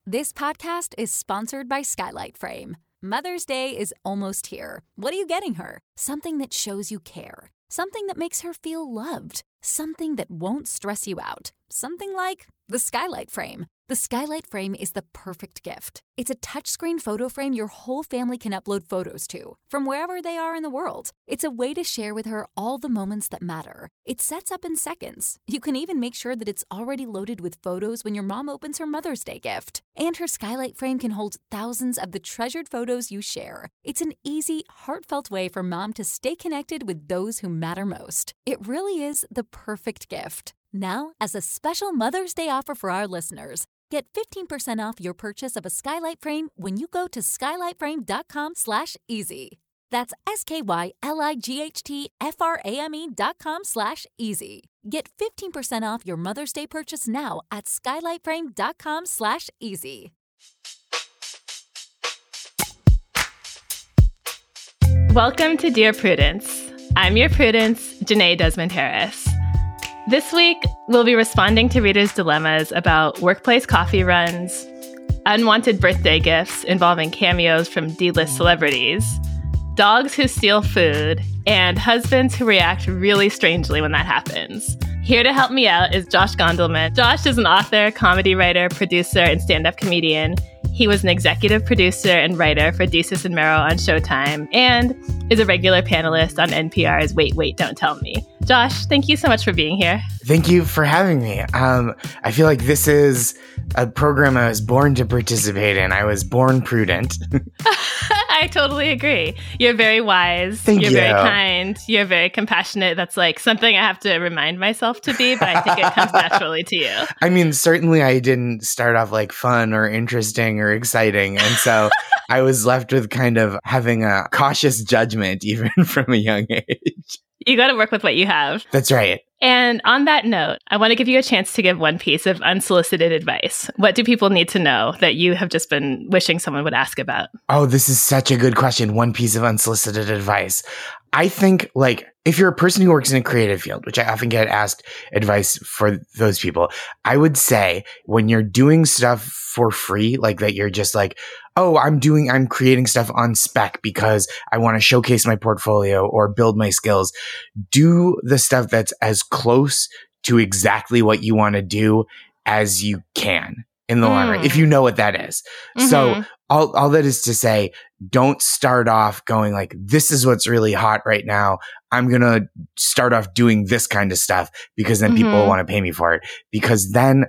This podcast is sponsored by Skylight Frame. Mother's Day is almost here. What are you getting her? Something that shows you care. Something that makes her feel loved. Something that won't stress you out. Something like the Skylight Frame. The Skylight Frame is the perfect gift. It's a touchscreen photo frame your whole family can upload photos to, from wherever they are in the world. It's a way to share with her all the moments that matter. It sets up in seconds. You can even make sure that it's already loaded with photos when your mom opens her Mother's Day gift. And her Skylight Frame can hold thousands of the treasured photos you share. It's an easy, heartfelt way for mom to stay connected with those who matter most. It really is the perfect gift. Now, as a special Mother's Day offer for our listeners, get 15% off your purchase of a Skylight Frame when you go to skylightframe.com/easy. That's SKYLIGHTFRAME.com/easy. Get 15% off your Mother's Day purchase now at skylightframe.com/easy. Welcome to Dear Prudence. I'm your Prudence, Janae Desmond Harris. This week, we'll be responding to readers' dilemmas about workplace coffee runs, unwanted birthday gifts involving cameos from D-list celebrities, dogs who steal food, and husbands who react really strangely when that happens. Here to help me out is Josh Gondelman. Josh is an author, comedy writer, producer, and stand-up comedian. He was an executive producer and writer for Desus and Mero on Showtime and is a regular panelist on NPR's Wait, Wait, Don't Tell Me. Josh, thank you so much for being here. Thank you for having me. I feel like this is a program I was born to participate in. I was born prudent. I totally agree. You're very wise. Thank you. You're very kind. You're very compassionate. That's like something I have to remind myself to be, but I think it comes naturally to you. I mean, certainly I didn't start off like fun or interesting or exciting. And so I was left with kind of having a cautious judgment even from a young age. You got to work with what you have. That's right. And on that note, I want to give you a chance to give one piece of unsolicited advice. What do people need to know that you have just been wishing someone would ask about? Oh, this is such a good question. One piece of unsolicited advice. I think, like, if you're a person who works in a creative field, which I often get asked advice for those people, I would say when you're doing stuff for free, like that you're just like, oh, I'm creating stuff on spec because I want to showcase my portfolio or build my skills. Do the stuff that's as close to exactly what you want to do as you can in the long run, if you know what that is. Mm-hmm. So all that is to say, don't start off going like, this is what's really hot right now. I'm going to start off doing this kind of stuff because then people will want to pay me for it. Because then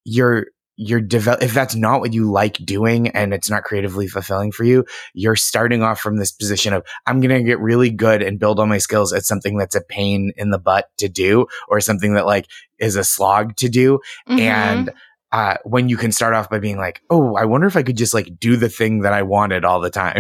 if that's not what you like doing and it's not creatively fulfilling for you, you're starting off from this position of, I'm going to get really good and build all my skills at something that's a pain in the butt to do or something that like is a slog to do. And when you can start off by being like, oh, I wonder if I could just like do the thing that I wanted all the time.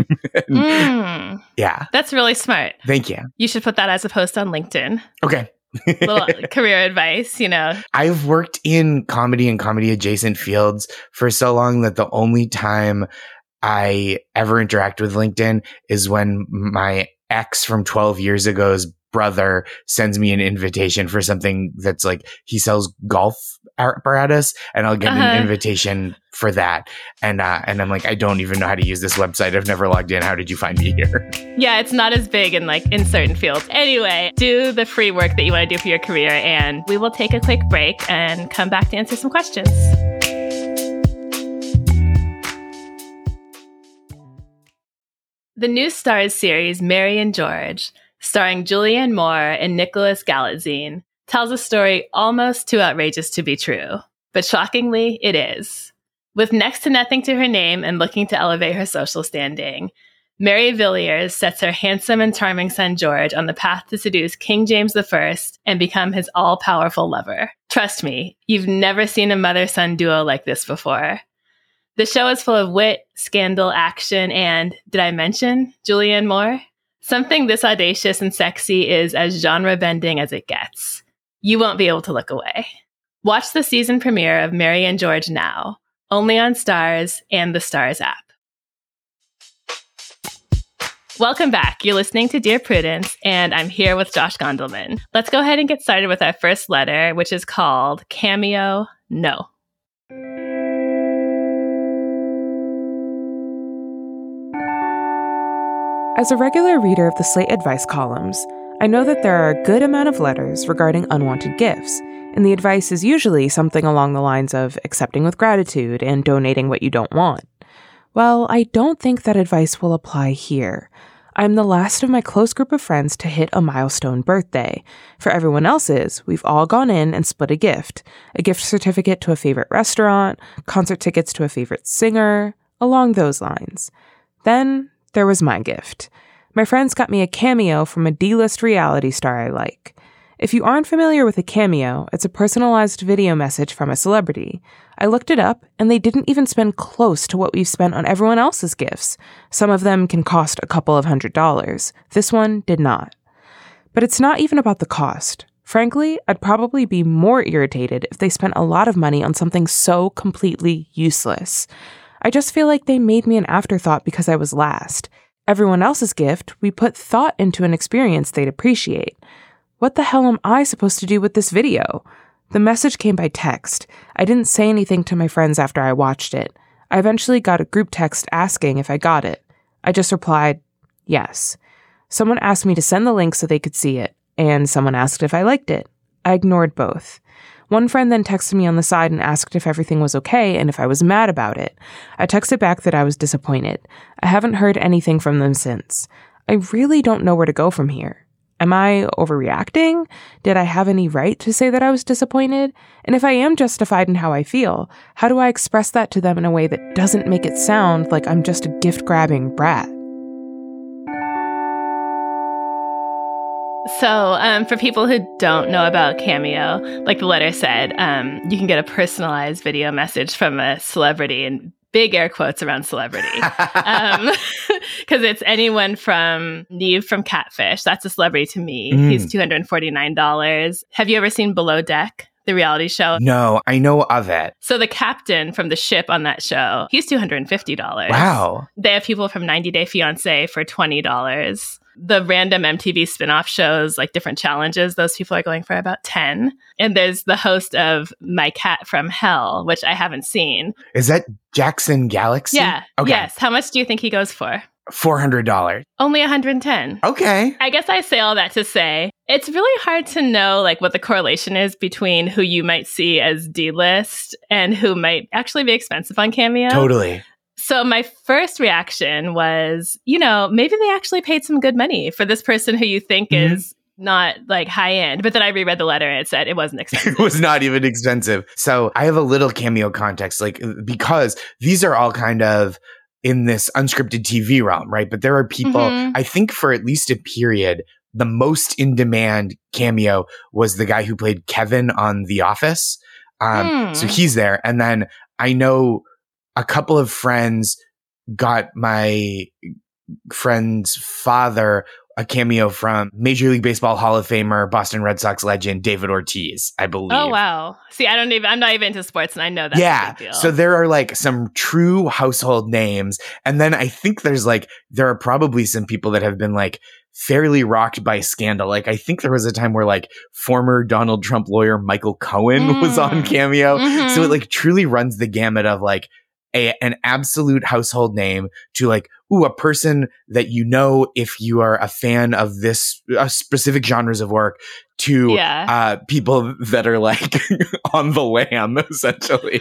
Yeah. That's really smart. Thank you. You should put that as a post on LinkedIn. Okay. Little career advice, you know. I've worked in comedy and comedy adjacent fields for so long that the only time I ever interact with LinkedIn is when my ex from 12 years ago's brother sends me an invitation for something that's like, he sells golf apparatus and I'll get an invitation for that. And I'm like, I don't even know how to use this website. I've never logged in. How did you find me here? Yeah, it's not as big in certain fields. Anyway, do the free work that you want to do for your career and we will take a quick break and come back to answer some questions. The new Starz series, Mary and George, starring Julianne Moore and Nicholas Galitzine, tells a story almost too outrageous to be true. But shockingly, it is. With next to nothing to her name and looking to elevate her social standing, Mary Villiers sets her handsome and charming son George on the path to seduce King James I and become his all-powerful lover. Trust me, you've never seen a mother-son duo like this before. The show is full of wit, scandal, action, and, did I mention, Julianne Moore? Something this audacious and sexy is as genre-bending as it gets. You won't be able to look away. Watch the season premiere of Mary and George now, only on Starz and the Starz app. Welcome back. You're listening to Dear Prudence, and I'm here with Josh Gondelman. Let's go ahead and get started with our first letter, which is called Cameo No. As a regular reader of the Slate advice columns, I know that there are a good amount of letters regarding unwanted gifts, and the advice is usually something along the lines of accepting with gratitude and donating what you don't want. Well, I don't think that advice will apply here. I'm the last of my close group of friends to hit a milestone birthday. For everyone else's, we've all gone in and split a gift certificate to a favorite restaurant, concert tickets to a favorite singer, along those lines. Then there was my gift. My friends got me a cameo from a D-list reality star I like. If you aren't familiar with a cameo, it's a personalized video message from a celebrity. I looked it up, and they didn't even spend close to what we've spent on everyone else's gifts. Some of them can cost a couple of $100s. This one did not. But it's not even about the cost. Frankly, I'd probably be more irritated if they spent a lot of money on something so completely useless. I just feel like they made me an afterthought because I was last. Everyone else's gift, we put thought into an experience they'd appreciate. What the hell am I supposed to do with this video? The message came by text. I didn't say anything to my friends after I watched it. I eventually got a group text asking if I got it. I just replied, yes. Someone asked me to send the link so they could see it, and someone asked if I liked it. I ignored both. One friend then texted me on the side and asked if everything was okay and if I was mad about it. I texted back that I was disappointed. I haven't heard anything from them since. I really don't know where to go from here. Am I overreacting? Did I have any right to say that I was disappointed? And if I am justified in how I feel, how do I express that to them in a way that doesn't make it sound like I'm just a gift-grabbing brat? So for people who don't know about Cameo, like the letter said, you can get a personalized video message from a celebrity, and big air quotes around celebrity. Because it's anyone from Neve from Catfish. That's a celebrity to me. He's $249. Have you ever seen Below Deck, the reality show? No, I know of it. So the captain from the ship on that show, he's $250. Wow. They have people from 90 Day Fiancé for $20. The random MTV spin-off shows, like different challenges, those people are going for about 10. And there's the host of My Cat from Hell, which I haven't seen. Is that Jackson Galaxy? Yeah. Okay. Yes. How much do you think he goes for? $400. Only 110. Okay. I guess I say all that to say it's really hard to know like what the correlation is between who you might see as D-list and who might actually be expensive on Cameo. Totally. So my first reaction was, maybe they actually paid some good money for this person who you think is not like high end. But then I reread the letter and it said it wasn't expensive. It was not even expensive. So I have a little Cameo context, like, because these are all kind of in this unscripted TV realm, right? But there are people, I think for at least a period, the most in demand Cameo was the guy who played Kevin on The Office. So he's there. And then I know a couple of friends got my friend's father a cameo from Major League Baseball Hall of Famer, Boston Red Sox legend, David Ortiz, I believe. Oh, wow. See, I'm not even into sports and I know that's a big deal. So there are like some true household names. And then I think there are probably some people that have been like fairly rocked by scandal. Like I think there was a time where like former Donald Trump lawyer Michael Cohen was on Cameo. So it like truly runs the gamut of like an absolute household name to like, a person that if you are a fan of this specific genres of work, to people that are like on the lam, essentially.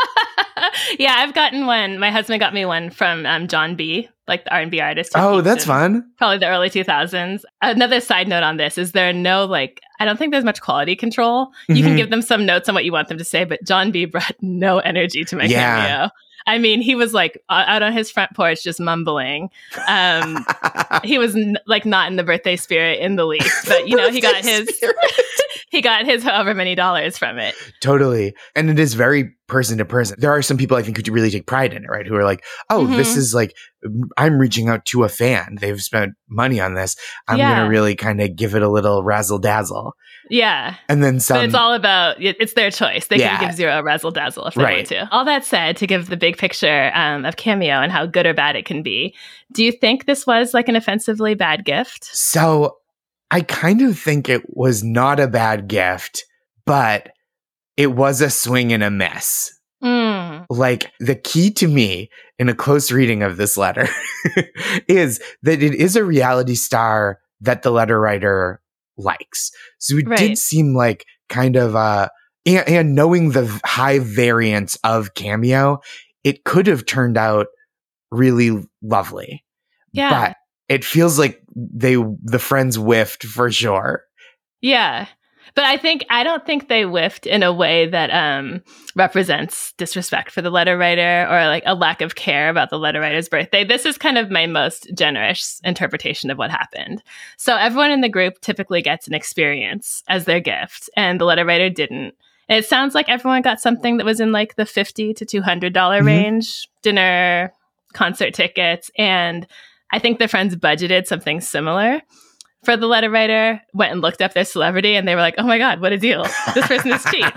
Yeah, I've gotten one. My husband got me one from John B., like the R&B artist. Oh, that's fun. Probably the early 2000s. Another side note on this is there are no, like, I don't think there's much quality control. You can give them some notes on what you want them to say, but John B. brought no energy to my cameo. I mean, he was like out on his front porch just mumbling. He was not in the birthday spirit in the least, but he got his he got his however many dollars from it. Totally. And it is very person to person. There are some people I think who really take pride in it, right? Who are like, this is like, I'm reaching out to a fan. They've spent money on this. I'm going to really kind of give it a little razzle dazzle. Yeah. And then some. But it's all about, it's their choice. They can give zero razzle dazzle if they want to. All that said, to give the big picture of Cameo and how good or bad it can be, do you think this was like an offensively bad gift? So I kind of think it was not a bad gift, but it was a swing and a miss. like the key to me in a close reading of this letter is that it is a reality star that the letter writer likes. So it did seem like kind of and knowing the high variance of Cameo, it could have turned out really lovely. Yeah. But it feels like the friends whiffed for sure. Yeah. But I don't think they whiffed in a way that represents disrespect for the letter writer or like a lack of care about the letter writer's birthday. This is kind of my most generous interpretation of what happened. So everyone in the group typically gets an experience as their gift, and the letter writer didn't. And it sounds like everyone got something that was in like the $50 to $200 range, dinner, concert tickets, and I think the friends budgeted something similar. For the letter writer, went and looked up their celebrity, and they were like, oh my God, what a deal. This person is cheap.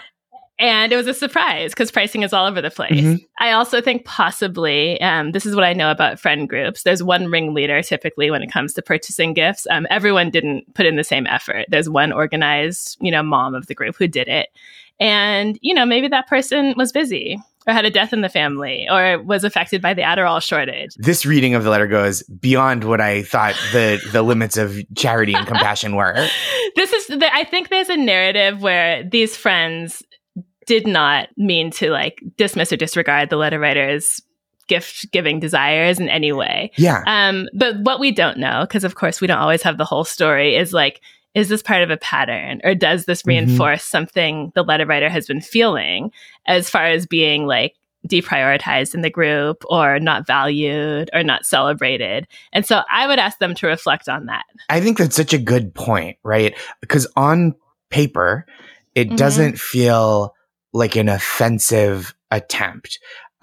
And it was a surprise because pricing is all over the place. I also think possibly, this is what I know about friend groups. There's one ringleader typically when it comes to purchasing gifts. Everyone didn't put in the same effort. There's one organized, mom of the group who did it. And, maybe that person was busy or had a death in the family or was affected by the Adderall shortage. This reading of the letter goes beyond what I thought the limits of charity and compassion were. I think there's a narrative where these friends did not mean to like dismiss or disregard the letter writer's gift-giving desires in any way. Yeah. But what we don't know, because of course we don't always have the whole story, is like, is this part of a pattern, or does this reinforce something the letter writer has been feeling as far as being like deprioritized in the group or not valued or not celebrated? And so I would ask them to reflect on that. I think that's such a good point, right? Because on paper, it doesn't feel like an offensive attempt.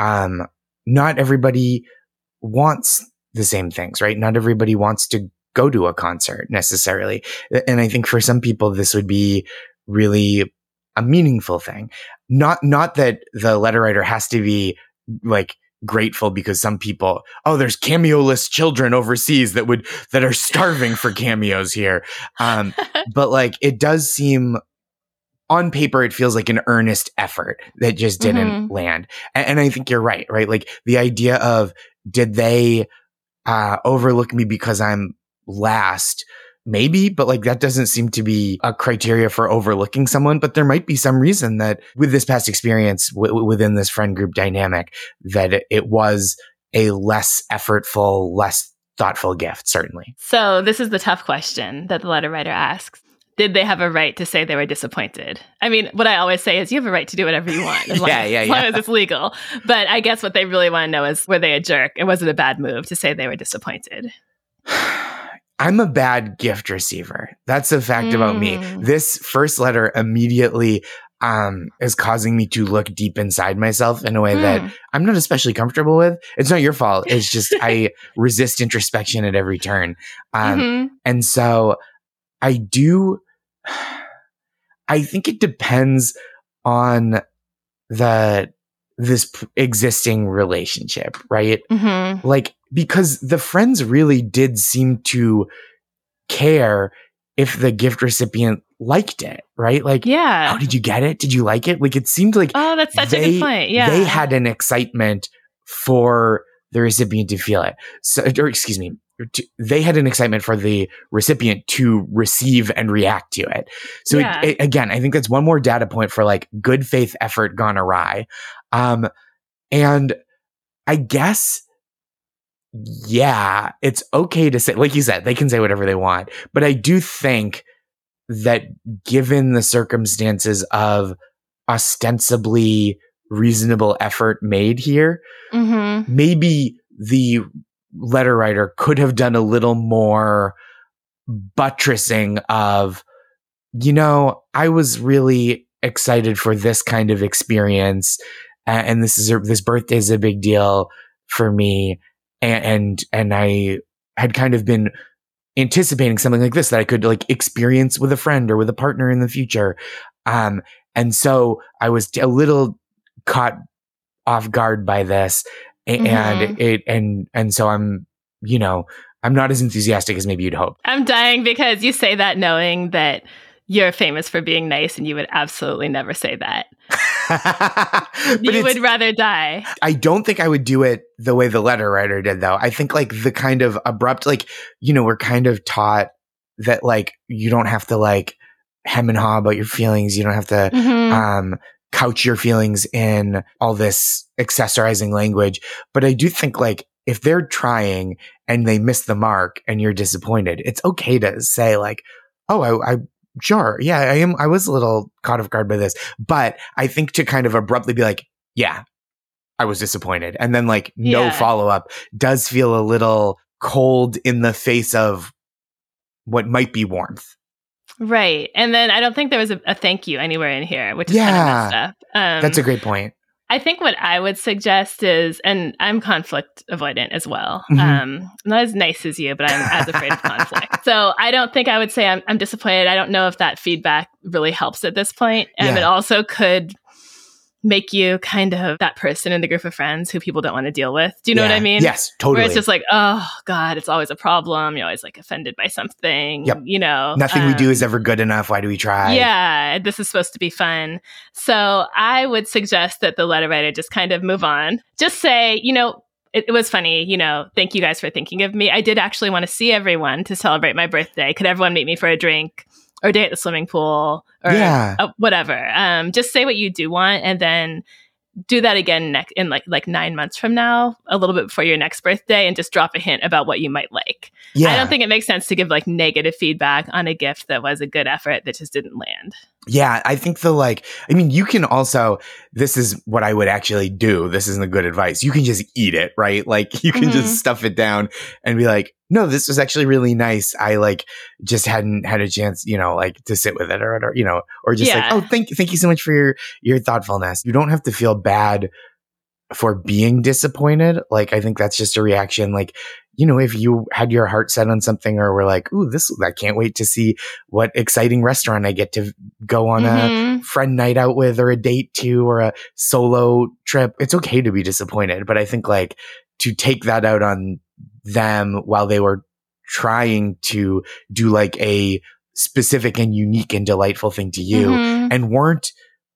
Not everybody wants the same things, right? Not everybody wants to go to a concert necessarily. And I think for some people, this would be really a meaningful thing. Not that the letter writer has to be like grateful because some people, there's cameo-less children overseas that are starving for cameos here. But like, it does seem on paper, it feels like an earnest effort that just didn't land. And I think you're right? Like the idea of, did they overlook me because I'm last? Maybe, but like that doesn't seem to be a criteria for overlooking someone. But there might be some reason that with this past experience within this friend group dynamic, that it was a less effortful, less thoughtful gift, certainly. So this is the tough question that the letter writer asks. Did they have a right to say they were disappointed? I mean, what I always say is you have a right to do whatever you want as long as it's legal. But I guess what they really want to know is, were they a jerk? And was it a bad move to say they were disappointed? I'm a bad gift receiver. That's a fact about me. This first letter immediately is causing me to look deep inside myself in a way that I'm not especially comfortable with. It's not your fault. It's just I resist introspection at every turn. And so I think it depends on this existing relationship, right? Like, because the friends really did seem to care if the gift recipient liked it, right? Like, yeah. Oh, did you get it? Did you like it? Like, it seemed like that's such a good point. Yeah. They had an excitement for the recipient to feel it. They had an excitement for the recipient to receive and react to it. So again, I think that's one more data point for like good faith effort gone awry. And I guess, it's okay to say, like you said, they can say whatever they want. But I do think that given the circumstances of ostensibly reasonable effort made here, maybe the letter writer could have done a little more buttressing of, I was really excited for this kind of experience, and this birthday is a big deal for me, and I had kind of been anticipating something like this that I could like experience with a friend or with a partner in the future, and so I was a little caught off guard by this. And so I'm not as enthusiastic as maybe you'd hope. I'm dying because you say that knowing that you're famous for being nice and you would absolutely never say that. You would rather die. I don't think I would do it the way the letter writer did, though. I think like the kind of abrupt, like, we're kind of taught that like you don't have to like hem and haw about your feelings. You don't have to couch your feelings in all this accessorizing language. But I do think like if they're trying and they miss the mark and you're disappointed, it's okay to say like, oh, I sure. Yeah, I am. I was a little caught off guard by this, but I think to kind of abruptly be like, yeah, I was disappointed. And then like no follow up does feel a little cold in the face of what might be warmth. Right. And then I don't think there was a thank you anywhere in here, which is kind of messed up. That's a great point. I think what I would suggest is, and I'm conflict avoidant as well. I'm not as nice as you, but I'm as afraid of conflict. So I don't think I would say I'm disappointed. I don't know if that feedback really helps at this point. It also could make you kind of that person in the group of friends who people don't want to deal with. Do you know what I mean? Yes, totally. Where it's just like, oh God, it's always a problem. You're always like offended by something, Nothing we do is ever good enough. Why do we try? Yeah, this is supposed to be fun. So I would suggest that the letter writer just kind of move on. Just say, it was funny, thank you guys for thinking of me. I did actually want to see everyone to celebrate my birthday. Could everyone meet me for a drink? Or day at the swimming pool, or whatever. Just say what you do want, and then do that again in like 9 months from now, a little bit before your next birthday, and just drop a hint about what you might like. I don't think it makes sense to give like negative feedback on a gift that was a good effort that just didn't land. Yeah, I think you can also, this is what I would actually do. This isn't a good advice. You can just eat it, right? Like you can just stuff it down and be like, no, this was actually really nice. I like just hadn't had a chance, to sit with it or just like, oh, thank you so much for your thoughtfulness. You don't have to feel bad for being disappointed. Like, I think that's just a reaction. Like, if you had your heart set on something or were like, ooh, I can't wait to see what exciting restaurant I get to go on a friend night out with, or a date to, or a solo trip. It's okay to be disappointed. But I think like to take that out on them while they were trying to do like a specific and unique and delightful thing to you and weren't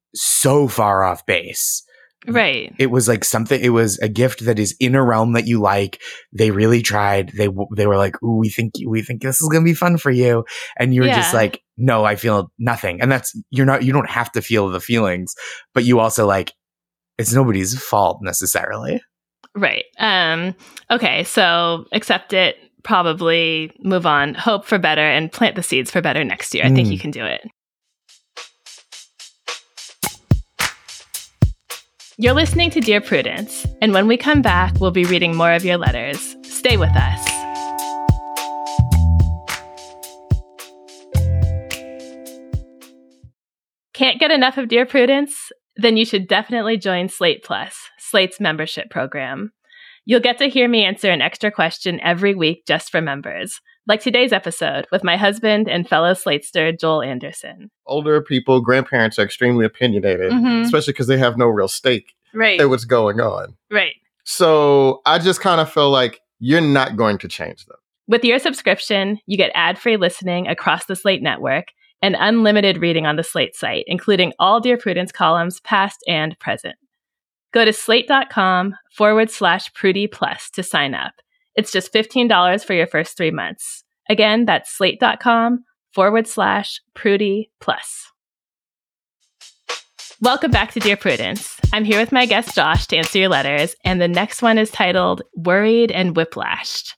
so far off base. Right. It was like it was a gift that is in a realm that you like. They really tried. They were like, ooh, we think this is going to be fun for you. And you were just like, no, I feel nothing. And you don't have to feel the feelings, but you also like, it's nobody's fault necessarily. Right. Okay. So accept it, probably move on, hope for better, and plant the seeds for better next year. I think you can do it. You're listening to Dear Prudence, and when we come back, we'll be reading more of your letters. Stay with us. Can't get enough of Dear Prudence? Then you should definitely join Slate Plus, Slate's membership program. You'll get to hear me answer an extra question every week just for members, like today's episode with my husband and fellow Slatester, Joel Anderson. Older people, grandparents are extremely opinionated, especially because they have no real stake in what's going on. Right. So I just kind of feel like you're not going to change them. With your subscription, you get ad-free listening across the Slate network and unlimited reading on the Slate site, including all Dear Prudence columns, past and present. Go to slate.com/Prudie Plus to sign up. It's just $15 for your first 3 months. Again, that's slate.com/Prudie Plus. Welcome back to Dear Prudence. I'm here with my guest Josh to answer your letters, and the next one is titled Worried and Whiplashed.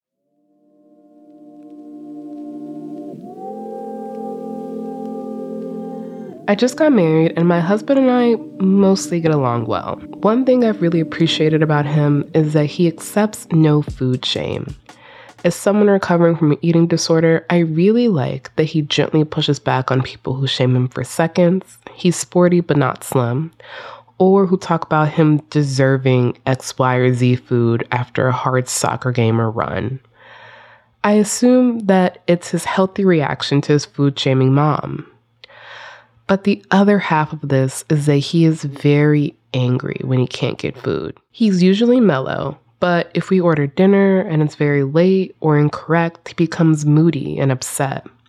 I just got married, and my husband and I mostly get along well. One thing I've really appreciated about him is that he accepts no food shame. As someone recovering from an eating disorder, I really like that he gently pushes back on people who shame him for seconds, he's sporty but not slim, or who talk about him deserving X, Y, or Z food after a hard soccer game or run. I assume that it's his healthy reaction to his food-shaming mom. But the other half of this is that he is very angry when he can't get food. He's usually mellow, but if we order dinner and it's very late or incorrect, he becomes moody and upset.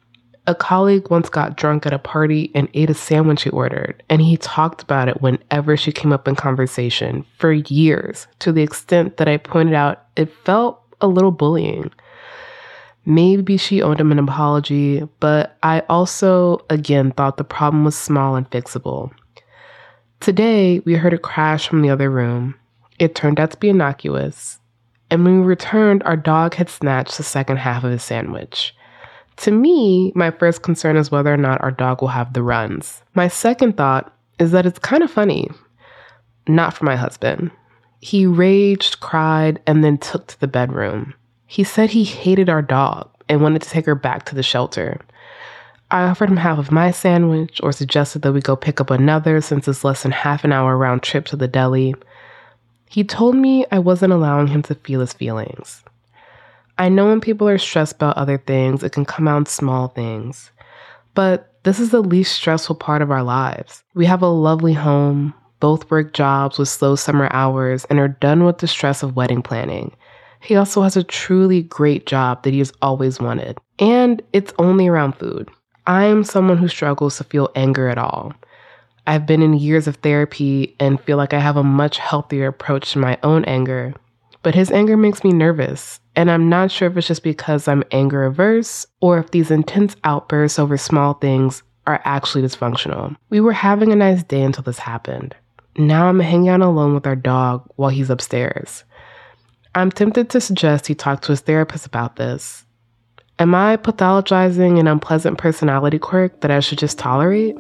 A colleague once got drunk at a party and ate a sandwich he ordered, and he talked about it whenever she came up in conversation for years, to the extent that I pointed out it felt a little bullying. Maybe she owed him an apology, but I also, again, thought the problem was small and fixable. Today, we heard a crash from the other room. It turned out to be innocuous, and when we returned, our dog had snatched the second half of his sandwich. To me, my first concern is whether or not our dog will have the runs. My second thought is that it's kind of funny. Not for my husband. He raged, cried, and then took to the bedroom. He said he hated our dog and wanted to take her back to the shelter. I offered him half of my sandwich or suggested that we go pick up another since it's less than half an hour round trip to the deli. He told me I wasn't allowing him to feel his feelings. I know when people are stressed about other things, it can come out in small things. But this is the least stressful part of our lives. We have a lovely home, both work jobs with slow summer hours, and are done with the stress of wedding planning. He also has a truly great job that he has always wanted. And it's only around food. I am someone who struggles to feel anger at all. I've been in years of therapy and feel like I have a much healthier approach to my own anger. But his anger makes me nervous, and I'm not sure if it's just because I'm anger averse or if these intense outbursts over small things are actually dysfunctional. We were having a nice day until this happened. Now I'm hanging out alone with our dog while he's upstairs. I'm tempted to suggest he talk to his therapist about this. Am I pathologizing an unpleasant personality quirk that I should just tolerate?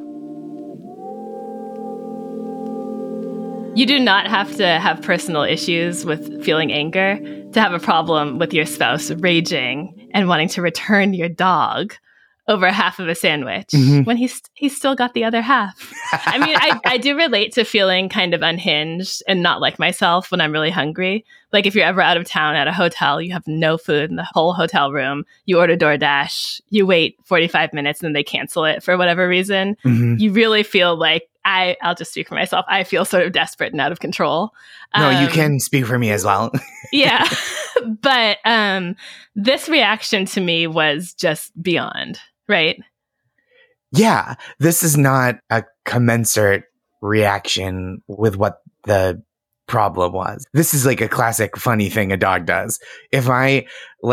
You do not have to have personal issues with feeling anger to have a problem with your spouse raging and wanting to return your dog over half of a sandwich when he's still got the other half. I mean, I do relate to feeling kind of unhinged and not like myself when I'm really hungry. Like if you're ever out of town at a hotel, you have no food in the whole hotel room, you order DoorDash, you wait 45 minutes and then they cancel it for whatever reason. You really feel like, I'll just speak for myself. I feel sort of desperate and out of control. No, you can speak for me as well. Yeah. But this reaction to me was just beyond, right? Yeah. This is not a commensurate reaction with what the problem was. This is like a classic funny thing a dog does. If my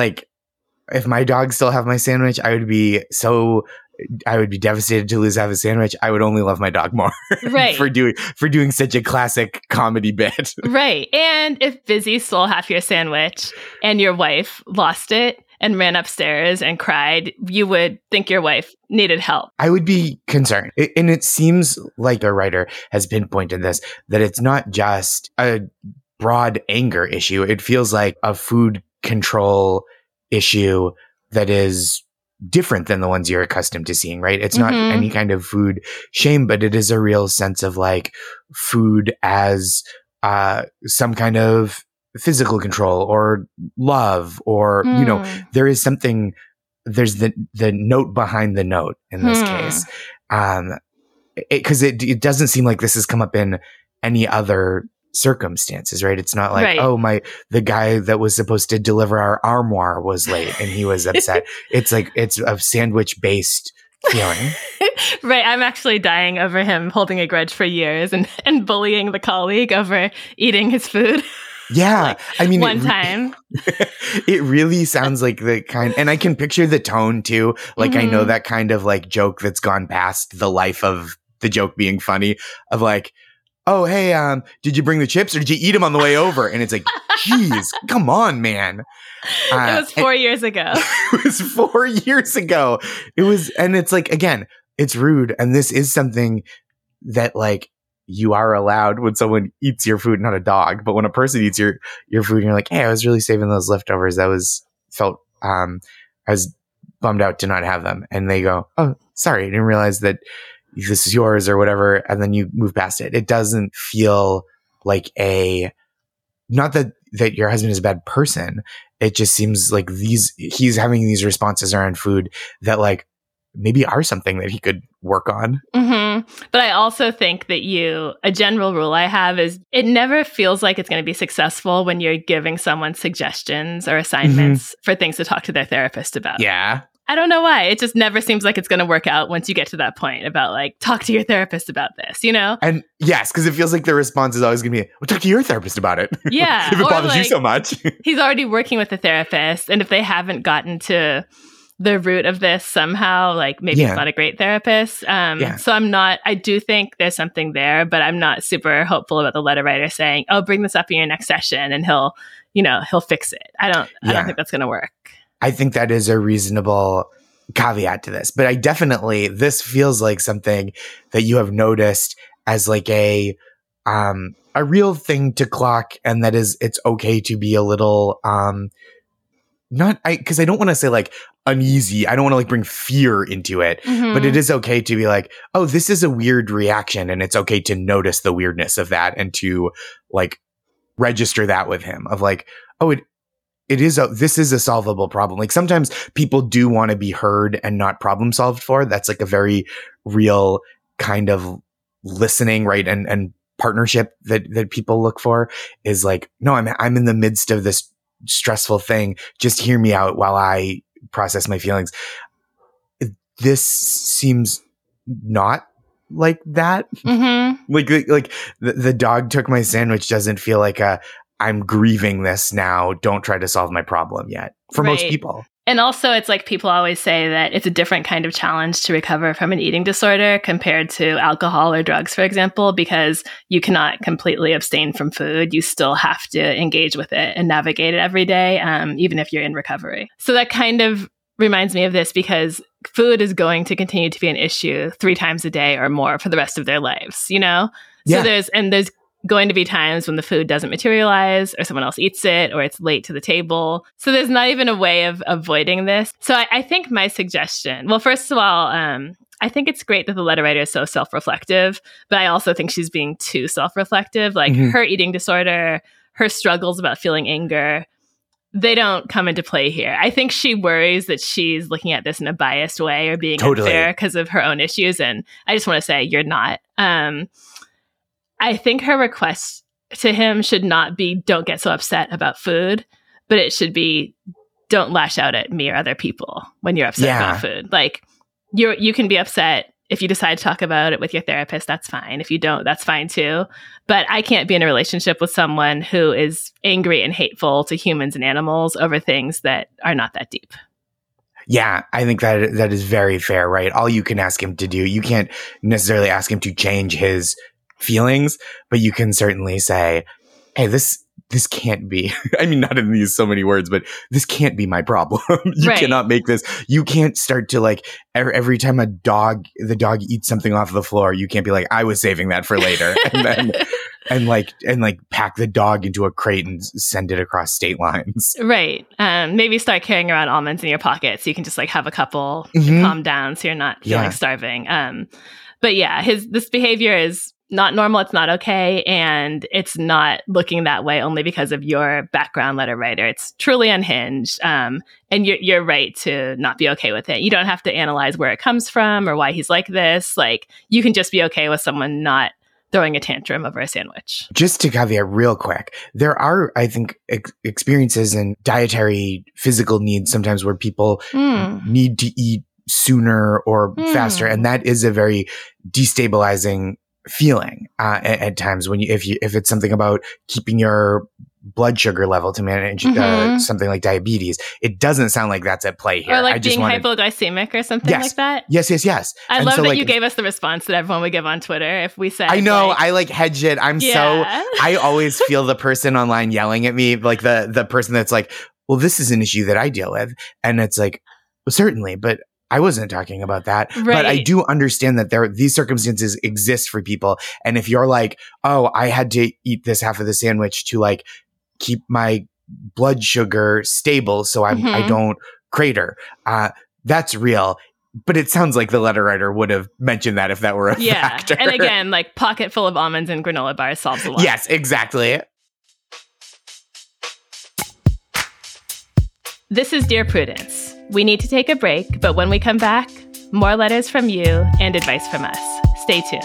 dog still have my sandwich, I would be devastated to lose half a sandwich. I would only love my dog more right. for doing such a classic comedy bit. Right. And if Busy stole half your sandwich and your wife lost it and ran upstairs and cried, you would think your wife needed help. I would be concerned. And it seems like the writer has pinpointed this, that it's not just a broad anger issue. It feels like a food control issue that is different than the ones you're accustomed to seeing, right? It's not any kind of food shame, but it is a real sense of like food as some kind of physical control or love, or, you know, there is something, there's the note behind the note in this case. Because it doesn't seem like this has come up in any other circumstances, right? It's not like, right. Oh, the guy that was supposed to deliver our armoire was late and he was upset. It's like, it's a sandwich based feeling. Right. I'm actually dying over him holding a grudge for years and bullying the colleague over eating his food. Yeah. Like, I mean, one time. It really sounds like the kind, and I can picture the tone too. Like, I know that kind of like joke that's gone past the life of the joke being funny, of like, oh, hey, did you bring the chips or did you eat them on the way over? And it's like, geez, come on, man. It was 4 years ago. It was 4 years ago. And it's like, again, it's rude. And this is something that like you are allowed when someone eats your food, not a dog, but when a person eats your food and you're like, hey, I was really saving those leftovers. I was bummed out to not have them. And they go, oh, sorry, I didn't realize that this is yours or whatever, and then you move past it. It doesn't feel like not that your husband is a bad person. It just seems like he's having these responses around food that like maybe are something that he could work on. But I also think that a general rule I have is it never feels like it's going to be successful when you're giving someone suggestions or assignments for things to talk to their therapist about. Yeah. I don't know why. It just never seems like it's going to work out once you get to that point about like, talk to your therapist about this, you know? And yes, because it feels like the response is always going to be, well, talk to your therapist about it. Yeah. If it bothers you so much. He's already working with a therapist. And if they haven't gotten to the root of this somehow, like maybe it's not a great therapist. So I do think there's something there, but I'm not super hopeful about the letter writer saying, oh, bring this up in your next session and he'll fix it. I don't think that's going to work. I think that is a reasonable caveat to this, but this feels like something that you have noticed as like a real thing to clock, and that is, it's okay to be a little, because I don't want to say like uneasy. I don't want to like bring fear into it, but it is okay to be like, oh, this is a weird reaction, and it's okay to notice the weirdness of that and to like register that with him of like, oh, this is a solvable problem. Like sometimes people do want to be heard and not problem solved for. That's like a very real kind of listening, right? And partnership that people look for is like, no, I'm in the midst of this stressful thing. Just hear me out while I process my feelings. This seems not like that. Like the dog took my sandwich doesn't feel like I'm grieving this now. Don't try to solve my problem yet for most people. And also, it's like people always say that it's a different kind of challenge to recover from an eating disorder compared to alcohol or drugs, for example, because you cannot completely abstain from food. You still have to engage with it and navigate it every day, even if you're in recovery. So that kind of reminds me of this because food is going to continue to be an issue 3 times a day or more for the rest of their lives, you know? So there's going to be times when the food doesn't materialize or someone else eats it or it's late to the table. So there's not even a way of avoiding this. So I think my suggestion, well, first of all, I think it's great that the letter writer is so self-reflective, but I also think she's being too self-reflective. Like her eating disorder, her struggles about feeling anger, they don't come into play here. I think she worries that she's looking at this in a biased way or being unfair because of her own issues. And I just want to say, you're not. I think her request to him should not be, don't get so upset about food, but it should be, don't lash out at me or other people when you're upset about food. Like, you can be upset if you decide to talk about it with your therapist, that's fine. If you don't, that's fine too. But I can't be in a relationship with someone who is angry and hateful to humans and animals over things that are not that deep. Yeah, I think that is very fair, right? All you can ask him to do, you can't necessarily ask him to change his feelings, but you can certainly say, hey, this can't be, I mean, not in these so many words, but this can't be my problem. You cannot make this. You can't start to like, every time the dog eats something off the floor, you can't be like, I was saving that for later. And then, and pack the dog into a crate and send it across state lines. Right. Maybe start carrying around almonds in your pocket so you can just like have a couple to calm down so you're not feeling starving. But yeah, this behavior is not normal. It's not okay. And it's not looking that way only because of your background, letter writer. It's truly unhinged. And you're right to not be okay with it. You don't have to analyze where it comes from or why he's like this. Like, you can just be okay with someone not throwing a tantrum over a sandwich. Just to caveat real quick, there are, I think, experiences and dietary physical needs sometimes where people need to eat sooner or faster. And that is a very destabilizing feeling at times when if it's something about keeping your blood sugar level to manage something like diabetes. It doesn't sound like that's at play here. Or like being hypoglycemic or something like that. Yes. I love that you gave us the response that everyone would give on Twitter if we said, I know, I like hedge it. I always feel the person online yelling at me, like the person that's like, well, this is an issue that I deal with. And it's like, well, certainly, but I wasn't talking about that, but I do understand that these circumstances exist for people. And if you're like, oh, I had to eat this half of the sandwich to like keep my blood sugar stable so I don't crater, that's real. But it sounds like the letter writer would have mentioned that if that were a factor. And again, like pocket full of almonds and granola bars solves a lot. Yes, exactly. This is Dear Prudence. We need to take a break, but when we come back, more letters from you and advice from us. Stay tuned.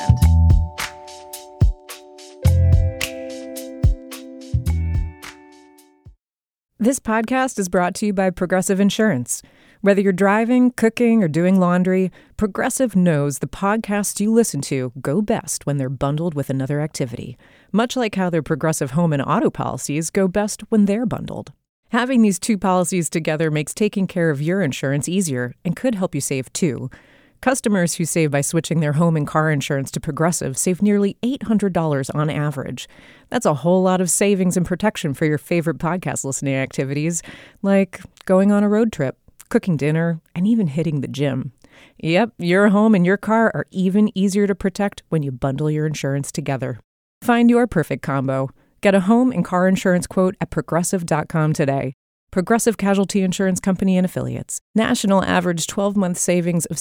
This podcast is brought to you by Progressive Insurance. Whether you're driving, cooking, or doing laundry, Progressive knows the podcasts you listen to go best when they're bundled with another activity, much like how their Progressive home and auto policies go best when they're bundled. Having these two policies together makes taking care of your insurance easier and could help you save too. Customers who save by switching their home and car insurance to Progressive save nearly $800 on average. That's a whole lot of savings and protection for your favorite podcast listening activities, like going on a road trip, cooking dinner, and even hitting the gym. Yep, your home and your car are even easier to protect when you bundle your insurance together. Find your perfect combo. Get a home and car insurance quote at Progressive.com today. Progressive Casualty Insurance Company and Affiliates. National average 12-month savings of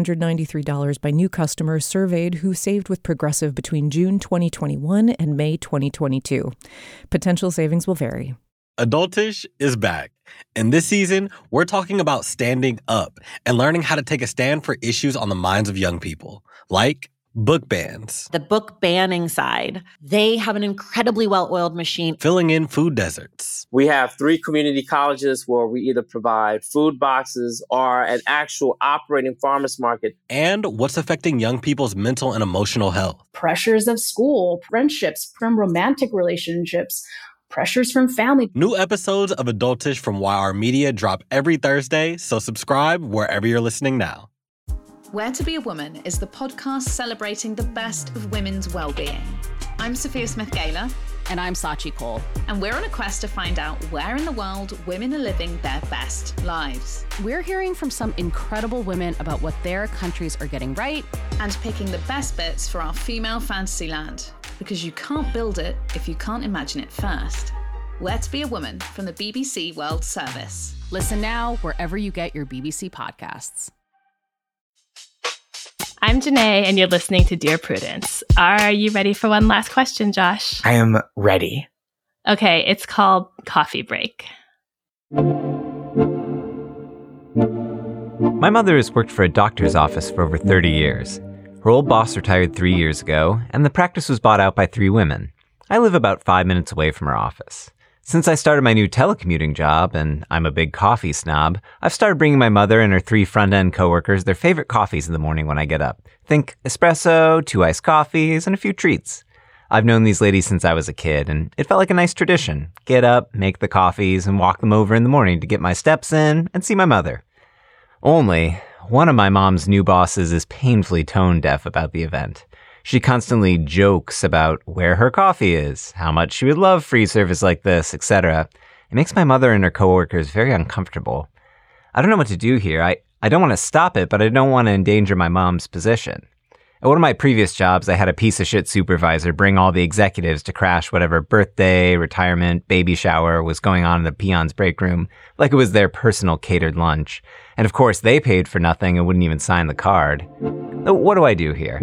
$793 by new customers surveyed who saved with Progressive between June 2021 and May 2022. Potential savings will vary. Adultish is back. And this season, we're talking about standing up and learning how to take a stand for issues on the minds of young people, like book bans. The book banning side, they have an incredibly well-oiled machine. Filling in food deserts. We have 3 community colleges where we either provide food boxes or an actual operating farmers market. And what's affecting young people's mental and emotional health. Pressures of school, friendships, from romantic relationships, pressures from family. New episodes of Adultish from YR Media drop every Thursday, so subscribe wherever you're listening now. Where to Be a Woman is the podcast celebrating the best of women's well-being. I'm Sophia Smith-Gaylor. And I'm Sachi Cole. And we're on a quest to find out where in the world women are living their best lives. We're hearing from some incredible women about what their countries are getting right. And picking the best bits for our female fantasy land. Because you can't build it if you can't imagine it first. Where to Be a Woman from the BBC World Service. Listen now wherever you get your BBC podcasts. I'm Janae, and you're listening to Dear Prudence. Are you ready for one last question, Josh? I am ready. Okay, it's called Coffee Break. My mother has worked for a doctor's office for over 30 years. Her old boss retired 3 years ago, and the practice was bought out by 3 women. I live about 5 minutes away from her office. Since I started my new telecommuting job, and I'm a big coffee snob, I've started bringing my mother and her 3 front-end coworkers their favorite coffees in the morning when I get up. Think espresso, 2 iced coffees, and a few treats. I've known these ladies since I was a kid, and it felt like a nice tradition. Get up, make the coffees, and walk them over in the morning to get my steps in and see my mother. Only, one of my mom's new bosses is painfully tone-deaf about the event. She constantly jokes about where her coffee is, how much she would love free service like this, etc. It makes my mother and her coworkers very uncomfortable. I don't know what to do here. I don't want to stop it, but I don't want to endanger my mom's position. At one of my previous jobs, I had a piece of shit supervisor bring all the executives to crash whatever birthday, retirement, baby shower was going on in the peons' break room, like it was their personal catered lunch. And of course, they paid for nothing and wouldn't even sign the card. What do I do here?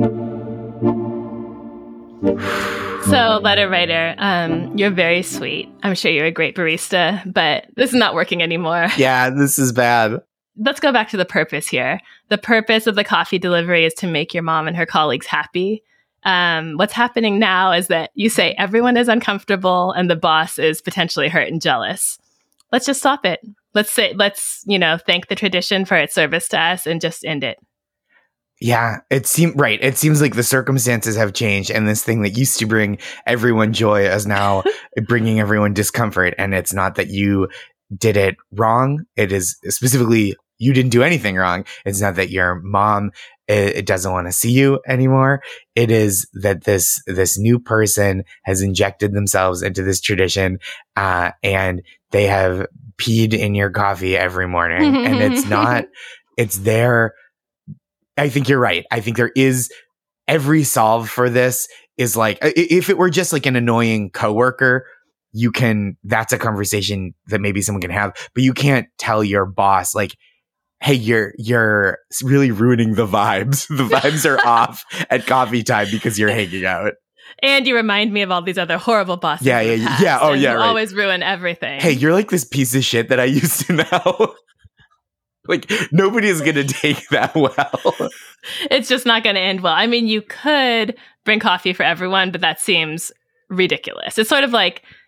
So, letter writer, you're very sweet. I'm sure you're a great barista, but this is not working anymore. Yeah, this is bad. Let's go back to the purpose here. The purpose of the coffee delivery is to make your mom and her colleagues happy. What's happening now is that you say everyone is uncomfortable and the boss is potentially hurt and jealous. Let's just stop it. Let's thank the tradition for its service to us and just end it. Yeah, it seems like the circumstances have changed, and this thing that used to bring everyone joy is now bringing everyone discomfort. And it's not that you did it wrong. It is specifically you didn't do anything wrong. It's not that your mom it doesn't want to see you anymore. It is that this new person has injected themselves into this tradition, and they have peed in your coffee every morning, and it's not. It's there. I think you're right. I think there is every solve for this is like, if it were just like an annoying coworker, that's a conversation that maybe someone can have, but you can't tell your boss like, hey, you're really ruining the vibes. The vibes are off at coffee time because you're hanging out. And you remind me of all these other horrible bosses. Yeah. Oh, yeah. Right. Always ruin everything. Hey, you're like this piece of shit that I used to know. Like, nobody is going to take that well. It's just not going to end well. I mean, you could bring coffee for everyone, but that seems ridiculous. It's sort of like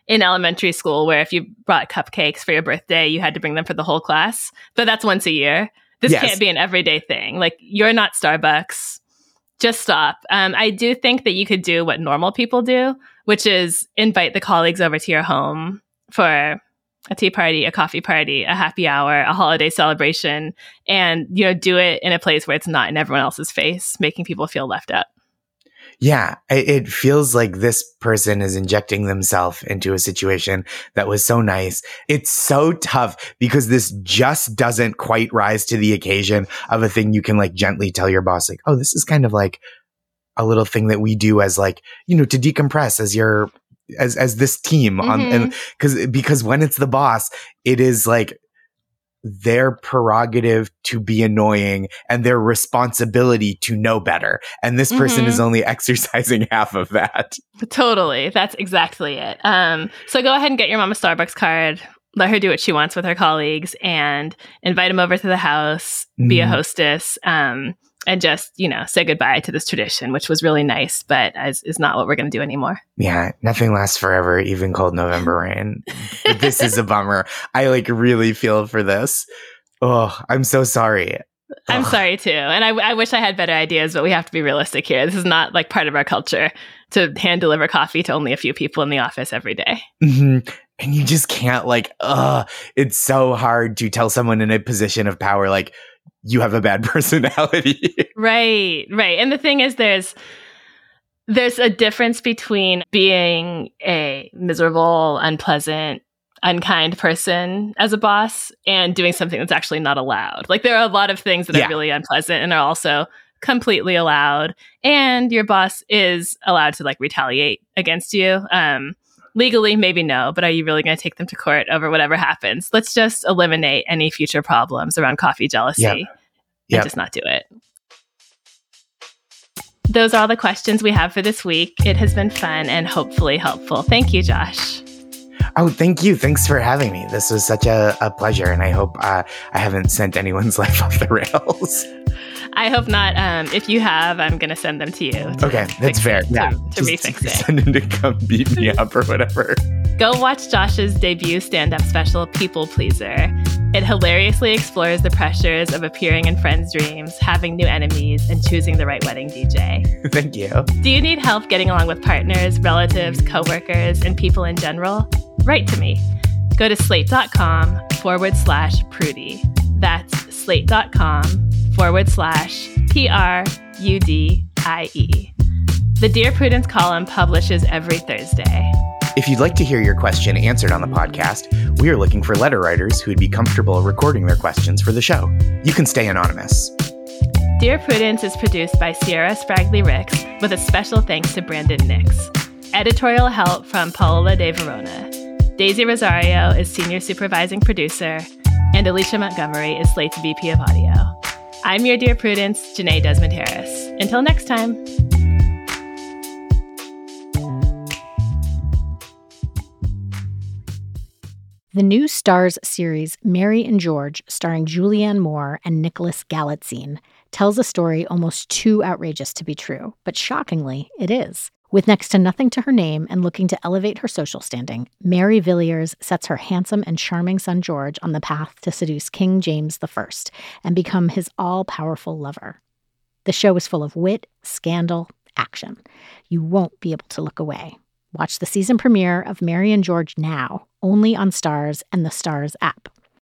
in elementary school where if you brought cupcakes for your birthday, you had to bring them for the whole class. But that's once a year. This can't be an everyday thing. Like, you're not Starbucks. Just stop. I do think that you could do what normal people do, which is invite the colleagues over to your home for a tea party, a coffee party, a happy hour, a holiday celebration, and, do it in a place where it's not in everyone else's face, making people feel left out. Yeah, it feels like this person is injecting themselves into a situation that was so nice. It's so tough because this just doesn't quite rise to the occasion of a thing you can like gently tell your boss, like, oh, this is kind of like a little thing that we do as like, to decompress as this team on, and because when it's the boss, it is like their prerogative to be annoying and their responsibility to know better. And this person is only exercising half of that. Totally. That's exactly it. So go ahead and get your mom a Starbucks card. Let her do what she wants with her colleagues and invite them over to the house, be a hostess, and just, say goodbye to this tradition, which was really nice, but is not what we're going to do anymore. Yeah, nothing lasts forever, even cold November rain. This is a bummer. I really feel for this. Oh, I'm so sorry. I'm sorry too. And I wish I had better ideas, but we have to be realistic here. This is not like part of our culture to hand deliver coffee to only a few people in the office every day. And you just can't it's so hard to tell someone in a position of power, like, you have a bad personality. Right. And the thing is, there's a difference between being a miserable, unpleasant, unkind person as a boss and doing something that's actually not allowed. Like, there are a lot of things that are really unpleasant and are also completely allowed. And your boss is allowed to retaliate against you. Legally, maybe no, but are you really going to take them to court over whatever happens? Let's just eliminate any future problems around coffee jealousy and just not do it. Those are all the questions we have for this week. It has been fun and hopefully helpful. Thank you, Josh. Oh, thank you. Thanks for having me. This was such a pleasure, and I hope I haven't sent anyone's life off the rails. I hope not. If you have, I'm going to send them to you. Okay, that's fair. To refix it. Send them to come beat me up or whatever. Go watch Josh's debut stand-up special, People Pleaser. It hilariously explores the pressures of appearing in friends' dreams, having new enemies, and choosing the right wedding DJ. Thank you. Do you need help getting along with partners, relatives, coworkers, and people in general? Write to me. Go to slate.com/Prudie. That's slate.com/PRUDIE. The Dear Prudence column publishes every Thursday. If you'd like to hear your question answered on the podcast, we are looking for letter writers who would be comfortable recording their questions for the show. You can stay anonymous. Dear Prudence is produced by Sierra Spragley-Ricks with a special thanks to Brandon Nix. Editorial help from Paola De Verona. Daisy Rosario is senior supervising producer, and Alicia Montgomery is Slate's VP of Audio. I'm your Dear Prudence, Janae Desmond Harris. Until next time. The new Starz series Mary and George, starring Julianne Moore and Nicholas Galitzine, tells a story almost too outrageous to be true, but shockingly, it is. With next to nothing to her name and looking to elevate her social standing, Mary Villiers sets her handsome and charming son George on the path to seduce King James I and become his all-powerful lover. The show is full of wit, scandal, action. You won't be able to look away. Watch the season premiere of Mary and George now, only on Starz and the Starz app.